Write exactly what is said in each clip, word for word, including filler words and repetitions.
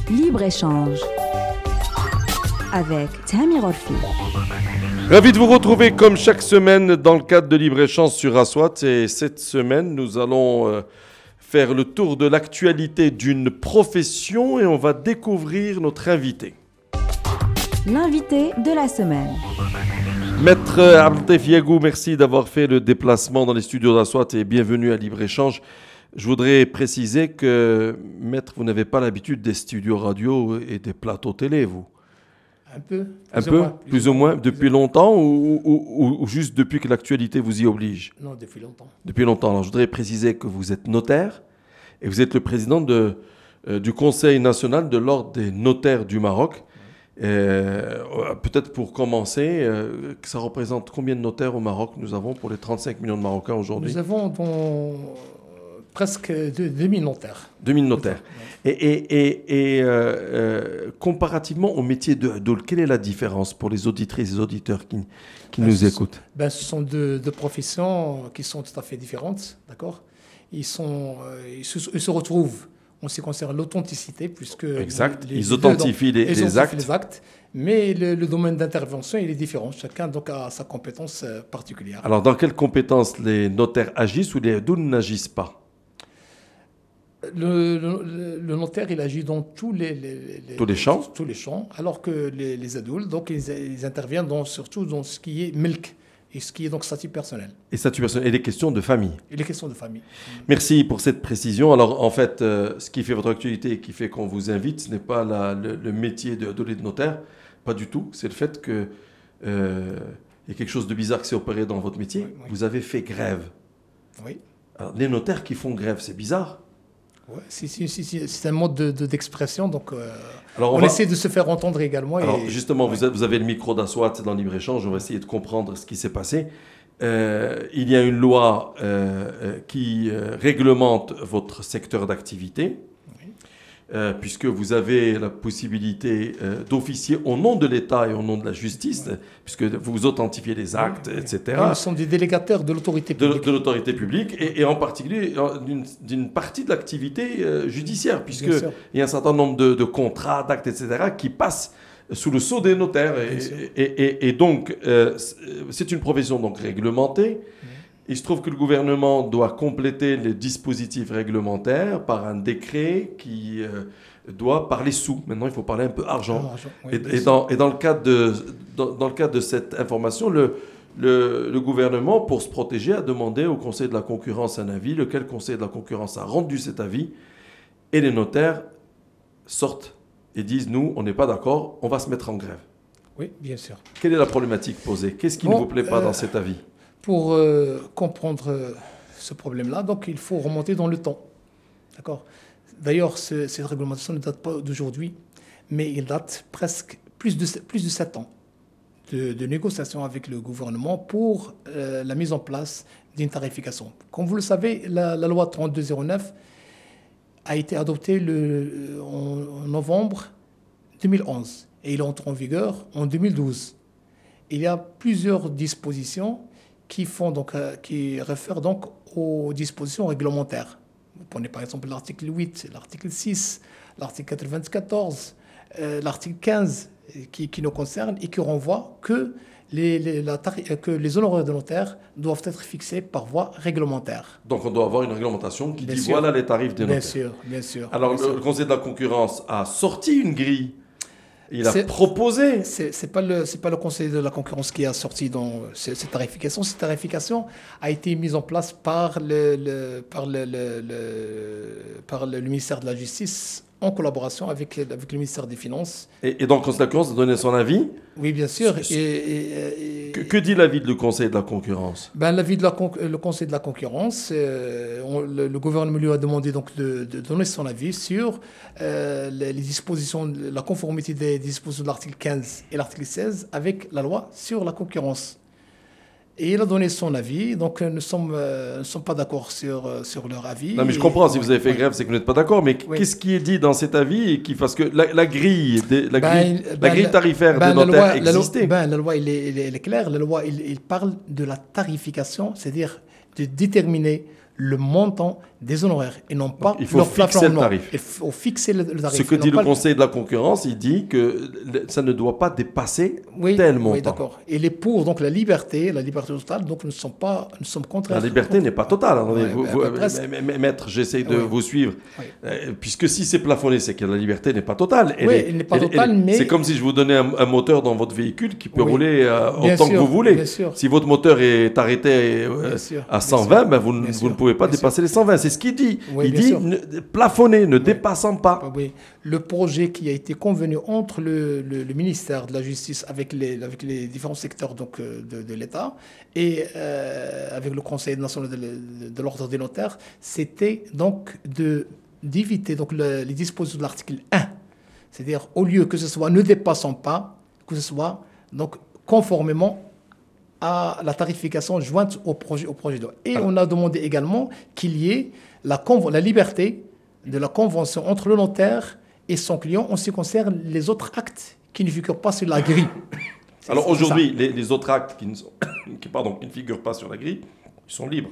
Libre-échange avec Tamir Orfi. Ravi de vous retrouver comme chaque semaine dans le cadre de Libre-échange sur Aswat. Et cette semaine, nous allons euh, faire le tour de l'actualité d'une profession et on va découvrir notre invité. L'invité de la semaine. Maître Abdeltef Yagou, merci d'avoir fait le déplacement dans les studios d'Aswat et bienvenue à Libre-échange. Je voudrais préciser que, Maître, vous n'avez pas l'habitude des studios radio et des plateaux télé, vous? Un peu. Un peu, moins, plus, plus ou moins, moins depuis longtemps ou, ou, ou, ou juste depuis que l'actualité vous y oblige? Non, depuis longtemps. Depuis longtemps. Alors, je voudrais préciser que vous êtes notaire et vous êtes le président de, euh, du Conseil national de l'Ordre des notaires du Maroc. Euh, peut-être pour commencer, euh, ça représente combien de notaires au Maroc nous avons pour les trente-cinq millions de Marocains aujourd'hui? Nous avons dans, presque deux mille notaires. deux mille notaires. Et, et, et, et euh, euh, comparativement au métier de Hadoul, quelle est la différence pour les auditrices et les auditeurs qui, qui ben, nous écoutent? Ben, ce sont deux, deux professions qui sont tout à fait différentes, d'accord? Ils, sont, euh, ils, se, ils se retrouvent en ce qui concerne l'authenticité, puisque... Exact, les, ils authentifient les, les, les, actes. les actes. Mais le, le domaine d'intervention, il est différent. Chacun donc, a sa compétence particulière. Alors, dans quelles compétences les notaires agissent ou les Hadouls n'agissent pas? Le, le, le notaire, il agit dans tous les, les, les, tous les champs, tous, tous les champs, alors que les, les Hadouls, donc ils, ils interviennent dans, surtout dans ce qui est milk et ce qui est donc statut personnel. Et statut personnel et les questions de famille. Et les questions de famille. Merci pour cette précision. Alors en fait, euh, ce qui fait votre actualité et qui fait qu'on vous invite, ce n'est pas la, le, le métier de Hadoul et de notaire, pas du tout. C'est le fait que euh, il y a quelque chose de bizarre qui s'est opéré dans votre métier. Oui, oui. Vous avez fait grève. Oui. Alors, les notaires qui font grève, c'est bizarre. Ouais, c'est, c'est, c'est, c'est un mode de, de, d'expression, donc euh, Alors on, on va... essaie de se faire entendre également. Alors et... justement, ouais. vous, avez, vous avez le micro d'Aswat dans Libre-échange, on va essayer de comprendre ce qui s'est passé. Euh, il y a une loi euh, qui euh, réglemente votre secteur d'activité, oui. euh, puisque vous avez la possibilité euh, d'officier au nom de l'État et au nom de la justice, oui. puisque vous authentifiez les actes, oui, oui. et cetera. Oui, nous sommes des délégataires de l'autorité publique. De, de l'autorité publique, et, et en particulier d'une, d'une partie de l'activité euh, judiciaire, puisqu'il y a un certain nombre de, de contrats, d'actes, et cetera, qui passent sous le sceau des notaires. Et, et, et, et donc, euh, c'est une profession donc réglementée. Mmh. Il se trouve que le gouvernement doit compléter les dispositifs réglementaires par un décret qui euh, doit parler sous. Maintenant, il faut parler un peu argent. argent oui, et, et, dans, et dans, le cadre de, dans, dans le cadre de cette information, le, le, le gouvernement, pour se protéger, a demandé au Conseil de la concurrence un avis, lequel Conseil de la concurrence a rendu cet avis, et les notaires sortent et disent, nous, on n'est pas d'accord, on va se mettre en grève. Oui, bien sûr. Quelle est la problématique posée? Qu'est-ce qui bon, ne vous plaît pas euh, dans cet avis? Pour euh, comprendre euh, ce problème-là, donc il faut remonter dans le temps. D'accord? D'ailleurs, ce, cette réglementation ne date pas d'aujourd'hui, mais il date presque plus de, plus de sept ans de, de négociations avec le gouvernement pour euh, la mise en place d'une tarification. Comme vous le savez, la, la loi trente-deux zéro neuf a été adoptée le, en, en novembre deux mille onze et il entre en vigueur en deux mille douze. Il y a plusieurs dispositions qui, font donc, euh, qui réfèrent donc aux dispositions réglementaires. Vous prenez par exemple l'article huit, l'article six, l'article quatre-vingt-quatorze, euh, l'article quinze qui, qui nous concerne et qui renvoie que les, les, la tari- que les honoraires de notaire doivent être fixés par voie réglementaire. Donc on doit avoir une réglementation qui bien dit sûr. voilà les tarifs des notaires. Bien sûr, bien sûr. Alors bien le, sûr. le Conseil de la concurrence a sorti une grille. Il a c'est, proposé. C'est, c'est pas le c'est pas le Conseil de la concurrence qui a sorti dans cette tarification. Cette tarification a été mise en place par le, le par le, le, le par le, le ministère de la Justice en collaboration avec, avec le ministère des Finances. Et, et donc, le Conseil de la concurrence a donné son avis? Oui, bien sûr. Et, et, et, que, que dit l'avis du Conseil de la concurrence? Ben, l'avis de la, le Conseil de la concurrence, euh, on, le, le gouvernement lui a demandé donc de, de donner son avis sur euh, les, les dispositions, la conformité des dispositions de l'article quinze et l'article seize avec la loi sur la concurrence. Et il a donné son avis, donc nous ne sommes, euh, sommes pas d'accord sur, euh, sur leur avis. Non, mais je comprends, et, si vous avez fait oui. grève, c'est que vous n'êtes pas d'accord, mais oui. qu'est-ce qui est dit dans cet avis et qui, parce que la, la grille, des, la, ben, grille ben, la grille tarifaire ben, des notaires la loi, existait. La loi, ben, la loi il est, il est, il est claire, la loi il, il parle de la tarification, c'est-à-dire de déterminer le montant des honoraires et non pas il faut leur fixer le tarif. Il faut fixer le, le tarif. Ce que dit le le... Conseil de la concurrence, il dit que ça ne doit pas dépasser oui, tel montant. Oui, d'accord. Et les pour donc la liberté, la liberté totale, donc nous ne sommes pas, nous sommes contraires. La liberté n'est pas totale. Ouais, vous, bah, vous, bah, maître, j'essaie de oui. vous suivre. Oui. Euh, puisque si c'est plafonné, c'est que la liberté n'est pas totale. Elle oui, est, elle n'est pas elle, totale, elle, mais... C'est comme si je vous donnais un, un moteur dans votre véhicule qui peut oui. rouler euh, bien autant sûr, que vous voulez. Bien sûr. Si votre moteur est arrêté euh, sûr, à cent vingt, ben vous, bien vous sûr, ne pouvez pas dépasser sûr. les cent vingt. C'est ce qu'il dit. Oui, il bien dit sûr. ne, plafonner, ne oui. dépassant pas. Oui. Le projet qui a été convenu entre le, le, le ministère de la Justice avec les, avec les différents secteurs donc, de, de l'État et euh, avec le Conseil national de, de, de l'ordre des notaires, c'était donc de, d'éviter donc, le, les dispositions de l'article un. C'est-à-dire, au lieu que ce soit ne dépassant pas, que ce soit donc, conformément à la tarification jointe au projet, au projet de loi. Et Alors. on a demandé également qu'il y ait la, la liberté de la convention entre le notaire et son client en ce qui concerne les autres actes qui ne figurent pas sur la grille. Alors aujourd'hui, les, les autres actes qui ne, sont, qui, pardon, qui ne figurent pas sur la grille, ils sont libres.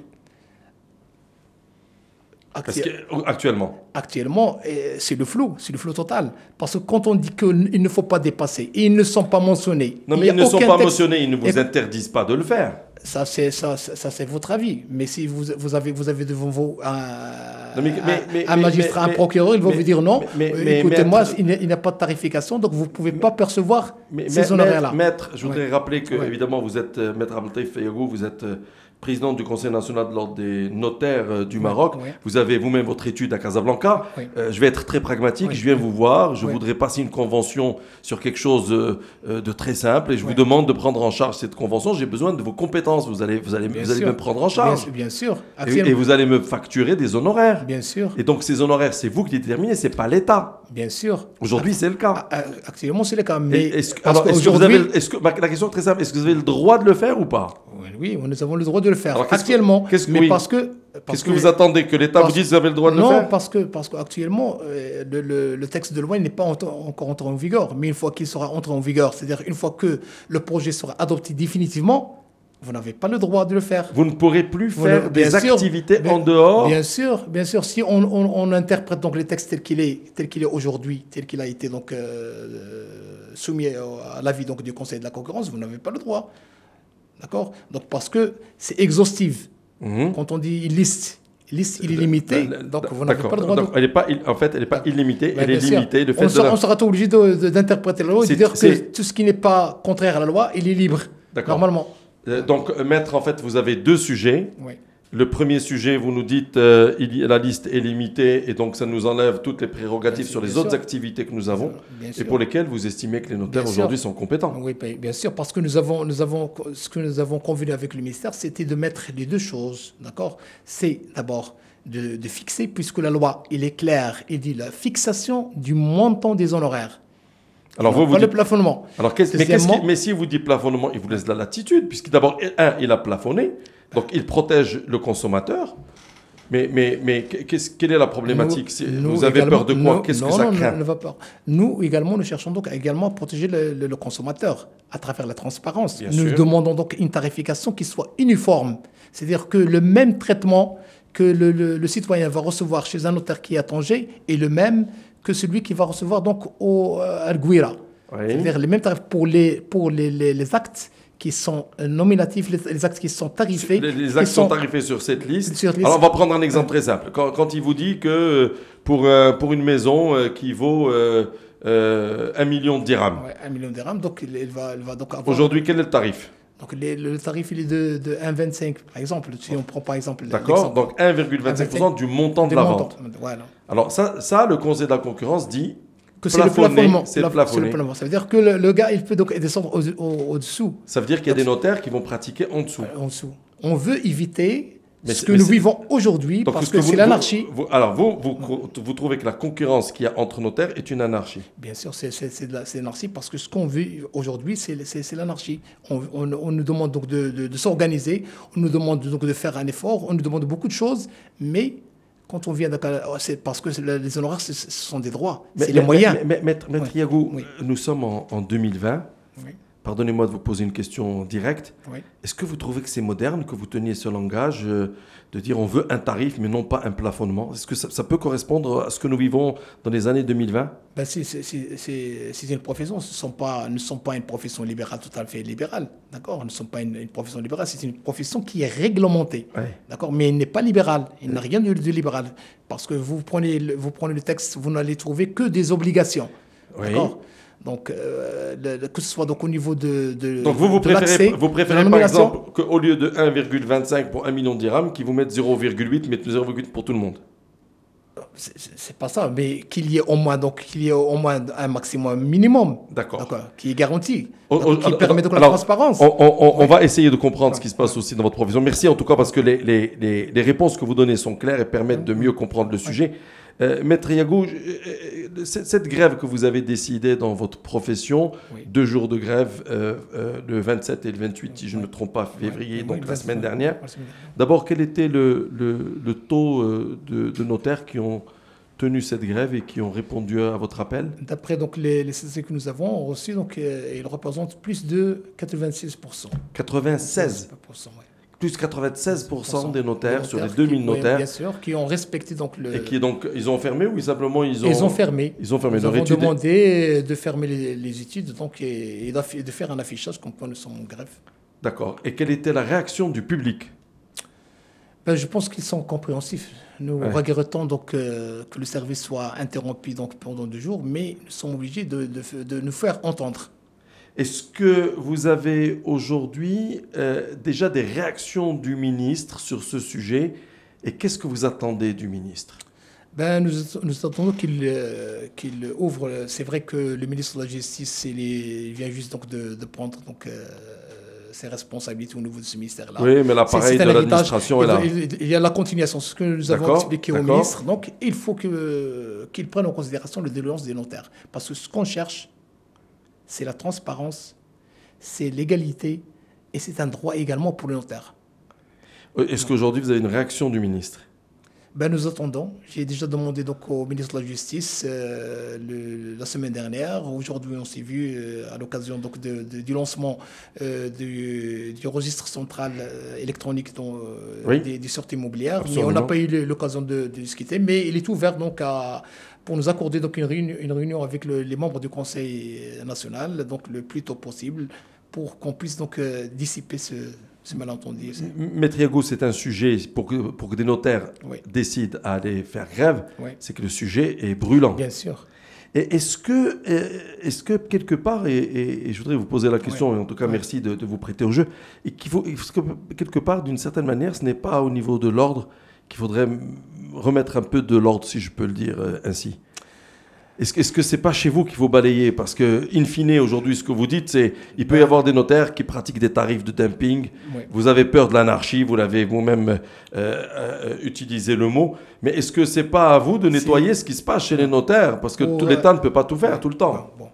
Actu que, actuellement Actuellement, c'est le flou, c'est le flou total. Parce que quand on dit qu'il ne faut pas dépasser, et ils ne sont pas mentionnés. Non, mais ils ne sont pas mentionnés, ils ne vous interdisent pas de le faire. Ça, c'est ça, ça, c'est votre avis. Mais si vous, vous, avez, vous avez devant vous un, non, mais, mais, mais, un magistrat, mais, un procureur, il va vous dire non, mais, mais, écoutez-moi, il n'y a pas de tarification, donc vous ne pouvez pas percevoir mais, ces honoraires-là. Maître, je voudrais ouais. rappeler que, ouais. évidemment, vous êtes, euh, Maître Abdeltaïf Fayagou, vous êtes... Euh, président du Conseil national de l'ordre des notaires euh, du oui, Maroc. Oui. Vous avez vous-même votre étude à Casablanca. Oui. Euh, je vais être très pragmatique. Oui. Je viens vous voir. Je oui. voudrais passer une convention sur quelque chose euh, de très simple et je oui. vous demande de prendre en charge cette convention. J'ai besoin de vos compétences. Vous allez, vous allez, vous allez me prendre en charge. Bien, bien sûr. Et, et vous allez me facturer des honoraires. Bien sûr. Et donc ces honoraires, c'est vous qui les déterminez, c'est pas l'État. Bien sûr. Aujourd'hui, c'est le cas. Actuellement, c'est le cas. Mais est-ce que, alors, est-ce que vous avez, est-ce que, la question est très simple. Est-ce que vous avez le droit de le faire ou pas? Oui, nous avons le droit de le faire. Alors, actuellement, qu'est-ce que, mais oui. parce que... Qu'est-ce que, que vous attendez? Que l'État vous dise que vous avez le droit de non, le faire? Non, parce que parce qu'actuellement, euh, le, le, le texte de loi n'est pas en, encore entré en vigueur. Mais une fois qu'il sera entré en vigueur, c'est-à-dire une fois que le projet sera adopté définitivement, vous n'avez pas le droit de le faire. Vous ne pourrez plus vous faire ne, des sûr, activités bien, en dehors? Bien sûr, bien sûr. Si on, on, on interprète donc les textes tel qu'il est, tel qu'il est aujourd'hui, tel qu'il a été donc euh, soumis à l'avis donc du Conseil de la concurrence, vous n'avez pas le droit. D'accord? Donc parce que c'est exhaustif. Mmh. Quand on dit liste, liste illimitée, donc vous n'avez pas le droit donc, de... Elle est pas, en fait, elle n'est pas illimitée, ben, elle est limitée. De fait on, de sera, la... on sera obligé de, de, d'interpréter la loi et de dire que tout ce qui n'est pas contraire à la loi, il est libre, normalement. Euh, donc, Maître, en fait, vous avez deux sujets. Oui. Le premier sujet, vous nous dites euh, il, la liste est limitée et donc ça nous enlève toutes les prérogatives bien sur les autres sûr. activités que nous avons bien et sûr. pour lesquelles vous estimez que les notaires aujourd'hui sont compétents. Oui, bien sûr, parce que nous avons, nous avons, ce que nous avons convenu avec le ministère, c'était de mettre les deux choses, d'accord? C'est d'abord de, de fixer, puisque la loi, il est clair, il dit la fixation du montant des honoraires. Alors vous, vous pas dites... le plafonnement. Alors, qu'est-ce... Mais, qu'est-ce qui... mais si vous dites plafonnement, il vous laisse de la latitude, puisque d'abord, un, il a plafonné, donc il protège le consommateur. Mais, mais, mais qu'est-ce... quelle est la problématique? Nous, Vous nous avez peur de quoi? nous, Qu'est-ce non, que ça non, craint? Non, ne va pas. Nous également, nous cherchons donc également à protéger le, le, le consommateur à travers la transparence. Bien nous sûr. demandons donc une tarification qui soit uniforme. C'est-à-dire que le même traitement que le, le, le citoyen va recevoir chez un notaire qui est à Tanger est le même que celui qui va recevoir donc au euh, Arguira. Oui. C'est-à-dire les mêmes tarifs pour les, pour les, les, les actes qui sont nominatifs, les, les actes qui sont tarifés. Les, les actes sont, sont tarifés sur cette liste. Sur Alors, on va prendre un exemple très simple. Quand, quand il vous dit que pour, euh, pour une maison euh, qui vaut euh, euh, un million de dirhams. Ouais, un million de dirhams, donc il va, il va donc avoir... Aujourd'hui, quel est le tarif? Donc les, le tarif, il est de, de un virgule vingt-cinq, par exemple. Si on prend par exemple... D'accord, donc un virgule vingt-cinq pour cent du montant de la montant. vente. Voilà. Alors ça, ça, le Conseil de la concurrence dit... Que c'est le plafonnement. C'est le plafonnement. Ça veut dire que le, le gars, il peut donc descendre au, au, au-dessous. Ça veut dire qu'il y a des notaires qui vont pratiquer en dessous. En dessous. On veut éviter mais ce que nous vivons aujourd'hui parce que, que c'est l'anarchie. Vous, vous, alors, vous, vous, vous trouvez que la concurrence qu'il y a entre notaires est une anarchie? Bien sûr, c'est, c'est, c'est, de la, c'est l'anarchie parce que ce qu'on veut aujourd'hui, c'est, c'est, c'est l'anarchie. On, on, on nous demande donc de, de, de s'organiser, on nous demande donc de faire un effort, on nous demande beaucoup de choses, mais... Quand on vient de... C'est parce que les honoraires, ce sont des droits. Mais, c'est mais, les moyens. Mais, mais, Maître, Maître oui. Yagou, oui. nous sommes en, en deux mille vingt. Oui. pardonnez-moi de vous poser une question directe. Oui. Est-ce que vous trouvez que c'est moderne que vous teniez ce langage euh, de dire on veut un tarif mais non pas un plafonnement? Est-ce que ça, ça peut correspondre à ce que nous vivons dans les années deux mille vingt? Ben, c'est, c'est, c'est, c'est, c'est une profession, ce ne sont pas, ne sont pas une profession libérale tout à fait libérale, d'accord? Ne sont pas une, une profession libérale, c'est une profession qui est réglementée, Ouais. d'accord? Mais il n'est pas libéral, il n'a rien de, de libéral, parce que vous prenez, le, vous prenez le texte, vous n'allez trouver que des obligations, Oui. d'accord? Donc, euh, le, le, que ce soit donc au niveau de, de Donc vous, vous de préférez, l'accès, vous préférez de par la nomination, exemple qu'au lieu de un virgule vingt-cinq pour un million de dirhams, qu'ils vous mettent zéro virgule huit, mettent zéro virgule huit pour tout le monde? c'est, c'est pas ça, mais qu'il y ait au moins, donc, qu'il y ait au moins un maximum minimum, D'accord. d'accord, qui est garanti, Oh, donc, oh, qui alors, permet donc la alors, transparence. On, on- on Oui. va essayer de comprendre ce qui se passe aussi dans votre profession. Merci en tout cas parce que les, les- les- les réponses que vous donnez sont claires et permettent de mieux comprendre le sujet. Euh, Maître Yago, euh, euh, cette cette grève que vous avez décidée dans votre profession, Oui. deux jours de grève, euh, euh, le vingt-sept et le vingt-huit, si je ne me trompe pas, février, Oui, donc oui, la vingt- semaine dernière. la semaine dernière. D'abord, quel était le, le- le taux euh, de, de notaires qui ont tenu cette grève et qui ont répondu à votre appel? D'après donc les, les statistiques que nous avons reçues, donc euh, ils représentent plus de quatre-vingt-six pour cent. quatre-vingt-seize, pour cent, ouais. plus quatre-vingt-seize pour cent des notaires Des sur les notaires deux qui- mille oui, notaires. bien sûr, qui ont respecté donc le. Et qui donc, ils ont fermé ou simplement ils ont... Ils ont fermé. Ils ont fermé Nous leur avons étude. demandé de fermer les, les études donc, et, et d'affi- de faire un affichage comme quoi nous sommes en grève. D'accord. Et quelle était la réaction du public? Ben, je pense qu'ils sont compréhensifs. Nous Ouais. regrettons donc euh, que le service soit interrompu donc, pendant deux jours, mais nous sommes obligés de, de, de nous faire entendre. Est-ce que vous avez aujourd'hui euh, déjà des réactions du ministre sur ce sujet? Et qu'est-ce que vous attendez du ministre? Ben, nous, nous attendons qu'il euh, qu'il ouvre. C'est vrai que le ministre de la Justice il, est- il vient juste donc de, de prendre donc, euh, ses responsabilités au niveau de ce ministère-là. Oui, mais l'appareil C'est- de c'est un l'administration est là. héritage. Il, il- il y a la continuation, ce que nous avons D'accord, expliqué au d'accord. ministre. Donc, il faut que- qu'il prenne en considération le déliance des notaires. Parce que ce qu'on cherche, c'est la transparence, c'est l'égalité et c'est un droit également pour le notaire. Est-ce qu'aujourd'hui vous avez une réaction du ministre? Ben, nous attendons. J'ai déjà demandé donc, au ministre de la Justice euh, le- la semaine dernière. Aujourd'hui, on s'est vu euh, à l'occasion donc, de, de- du lancement euh, du, du registre central euh, électronique dont, euh, Oui. des, des sorties immobilières. Absolument. Mais on n'a pas eu le- l'occasion de, de discuter. Mais il est ouvert donc, à, pour nous accorder donc, une, réunion, une réunion avec le- les membres du Conseil national, donc le plus tôt possible, pour qu'on puisse donc, euh, dissiper ce, ce malentendu. M- Maître Yago, c'est un sujet, pour que, pour que des notaires Oui. décident à aller faire grève, Oui. c'est que le sujet est brûlant. Bien sûr. Et est-ce que, euh, est-ce que quelque part, et, et- et je voudrais vous poser la question, Ouais. et en tout cas Ouais. merci de, de vous prêter au jeu, et qu'il faut, est-ce que quelque part, d'une certaine manière, ce n'est pas au niveau de l'ordre qu'il faudrait m- remettre un peu de l'ordre, si je peux le dire euh, ainsi? Est-ce que, est-ce que c'est pas chez vous qu'il faut balayer? Parce que, in fine, aujourd'hui, ce que vous dites, c'est il peut y avoir des notaires qui pratiquent des tarifs de dumping. Oui. Vous avez peur de l'anarchie, vous l'avez vous-même euh, euh, utilisé le mot. Mais est-ce que c'est pas à vous de nettoyer ce qui se passe chez les notaires? Parce que Pour, tout euh, l'État ne peut pas tout faire tout le temps. Bon, bon.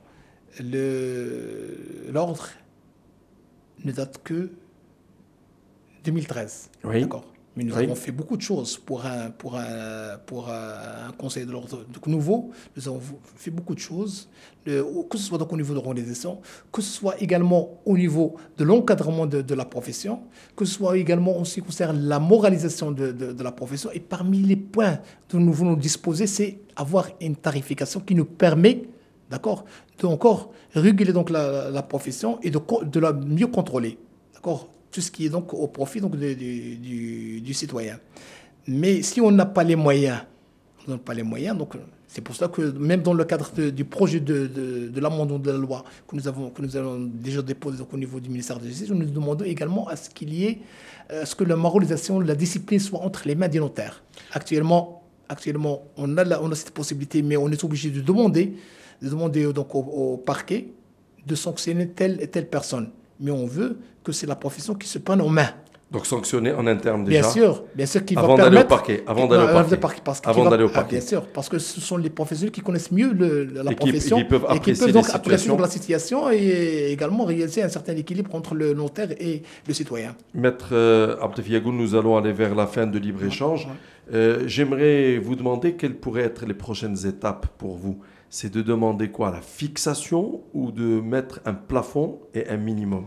Le- L'ordre ne date que deux mille treize. Oui. D'accord. Mais nous Oui. avons fait beaucoup de choses pour un, pour un, pour un, un conseil de l'ordre donc nouveau. Nous avons fait beaucoup de choses, le- que ce soit donc au niveau de l'organisation, que ce soit également au niveau de l'encadrement de, de la profession, que ce soit également en ce qui concerne la moralisation de, de, de la profession. Et parmi les points dont nous voulons disposer, c'est avoir une tarification qui nous permet, d'accord, de encore réguler donc la, la profession et de, co- de la mieux contrôler, d'accord, tout ce qui est donc au profit donc de- de- du, du citoyen. Mais si on n'a pas les moyens, on n'a pas les moyens, donc c'est pour ça que même dans le cadre de- du projet de, de, de l'amendement de la loi que nous avons, que nous avons déjà déposé donc, au niveau du ministère de la Justice, nous demandons également à ce qu'il y ait, à ce que la moralisation, la discipline soit entre les mains des notaires. Actuellement, actuellement on, a la- on a cette possibilité, mais on est obligé de demander, de demander donc au, au parquet de sanctionner telle et telle personne. Mais on veut que c'est la profession qui se prenne en main. Donc sanctionner en interne déjà. Bien sûr, bien sûr qu'il va avant permettre... d'aller au parquet. Avant d'aller au parquet. parquet parce avant va... d'aller au ah, parquet. bien sûr, parce que ce sont les professionnels qui connaissent mieux le, la et profession qui, et qui peuvent apprécier, et qui peuvent donc les apprécier situations. la situation et également réaliser un certain équilibre entre le notaire et le citoyen. Maître euh, Abdelfi Yagoul, nous allons aller vers la fin de libre-échange. Ouais, ouais. Euh, j'aimerais vous demander quelles pourraient être les prochaines étapes pour vous. C'est de demander quoi? La fixation ou de mettre un plafond et un minimum?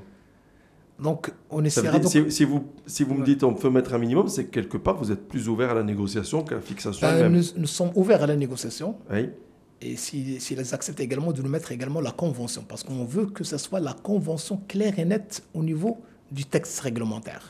Donc, on essaiera... dire, donc... Si, si vous, si vous ouais. me dites on peut mettre un minimum, c'est que quelque part, vous êtes plus ouvert à la négociation qu'à la fixation ben, même. Nous, nous sommes ouverts à la négociation. Oui. Et s'ils si, si acceptent également de nous mettre également la convention, parce qu'on veut que ce soit la convention claire et nette au niveau du texte réglementaire.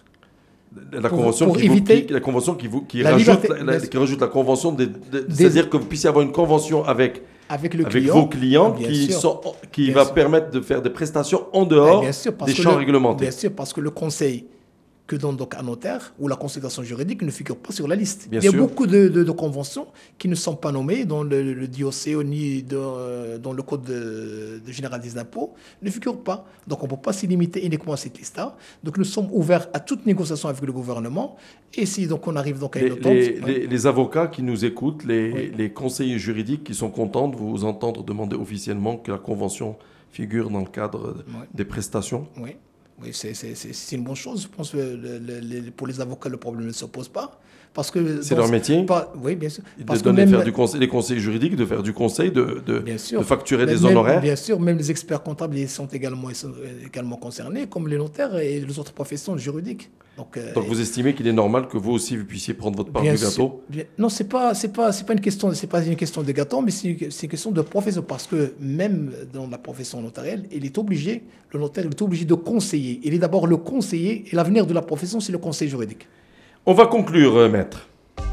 La convention, pour, pour qui, éviter vous, qui, la convention qui, vous, qui, rajoute, liberté, la, la, qui rajoute la convention, des, des, des, c'est-à-dire que vous puissiez avoir une convention avec... Avec, le avec client, vos clients qui, sont, qui va sûr. permettre de faire des prestations en dehors bien sûr, parce des champs le, réglementés. Bien sûr, parce que le conseil que donne donc un notaire ou la consultation juridique ne figure pas sur la liste. Bien Il y a sûr. beaucoup de, de, de conventions qui ne sont pas nommées dans le, le D O C ni de, euh, dans le Code de, de général des impôts, ne figurent pas. Donc on ne peut pas s'y limiter uniquement à cette liste-là. Donc nous sommes ouverts à toute négociation avec le gouvernement. Et si donc on arrive donc à une entente... Les, ouais. les, les avocats qui nous écoutent, les, oui. les conseillers juridiques qui sont contents de vous entendre demander officiellement que la convention figure dans le cadre oui. des prestations. Oui. Oui, c'est une bonne chose. Je pense que le, le, le, pour les avocats, le problème ne se pose pas. C'est leur métier. Pas, oui, bien sûr. Parce de donner, que même, faire du conseil, les conseils juridiques, de faire du conseil, de, de, bien sûr, de facturer même, des honoraires. Bien sûr, même les experts comptables ils sont également, ils sont également concernés, comme les notaires et les autres professions juridiques. Donc, euh, Donc vous estimez qu'il est normal que vous aussi vous puissiez prendre votre part du gâteau sûr, bien, Non, c'est pas, c'est pas, c'est pas une question, c'est pas une question de gâteau, mais c'est une question de profession, parce que même dans la profession notarielle, il est obligé, le notaire il est obligé de conseiller. Il est d'abord le conseiller, et l'avenir de la profession, c'est le conseil juridique. On va conclure, euh, maître.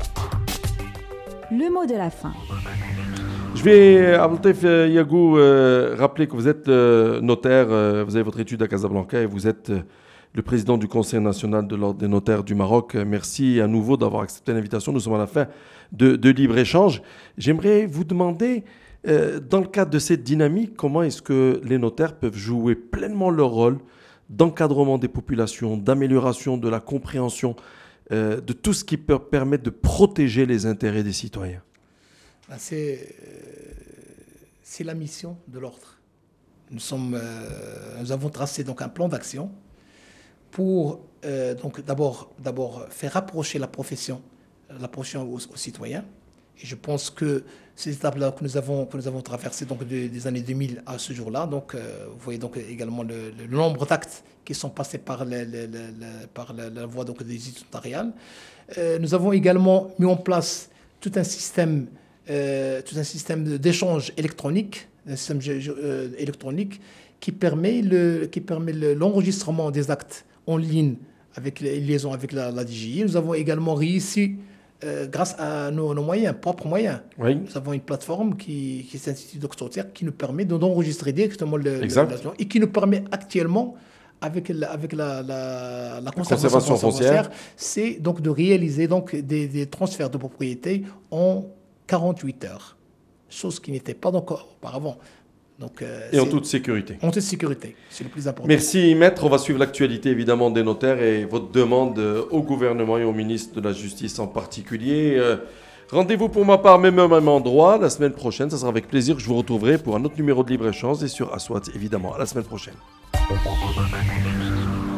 Le mot de la fin. Je vais, Abdelfi Yagoul, euh, rappeler que vous êtes euh, notaire, euh, vous avez votre étude à Casablanca et vous êtes euh, le président du Conseil national de l'Ordre des notaires du Maroc. Merci à nouveau d'avoir accepté l'invitation. Nous sommes à la fin de, de libre-échange. J'aimerais vous demander, euh, dans le cadre de cette dynamique, comment est-ce que les notaires peuvent jouer pleinement leur rôle d'encadrement des populations, d'amélioration de la compréhension, euh, de tout ce qui peut permettre de protéger les intérêts des citoyens. C'est euh, la mission de l'ordre. Nous, sommes, euh, nous avons tracé donc un plan d'action pour euh, donc d'abord d'abord faire approcher la profession, la profession aux, aux citoyens. Et je pense que ces étapes-là que nous avons que nous avons traversées donc de, des années deux mille à ce jour-là, donc euh, vous voyez donc également le, le nombre d'actes qui sont passés par, le, le, le, par la, la voie donc des études notariales. Euh, nous avons également mis en place tout un système euh, tout un système d'échange électronique, un système euh, électronique qui permet le qui permet l'enregistrement des actes en ligne avec les liaisons avec la, la D G I. Nous avons également réussi, euh, grâce à nos, nos moyens, propres moyens, oui. nous avons une plateforme qui, qui s'intitule Doctortière qui nous permet d'enregistrer directement le, le, et qui nous permet actuellement, avec la, avec la, la, la conservation, conservation foncière, c'est donc de réaliser donc des, des transferts de propriété en quarante-huit heures, chose qui n'était pas encore auparavant. Donc, euh, et en toute sécurité. En toute sécurité, c'est le plus important. Merci, maître. On va suivre l'actualité évidemment des notaires et votre demande au gouvernement et au ministre de la Justice en particulier. Euh, Rendez-vous pour ma part, même au même endroit, la semaine prochaine. Ça sera avec plaisir que je vous retrouverai pour un autre numéro de Libre-Échange et sur Aswat, évidemment. À la semaine prochaine.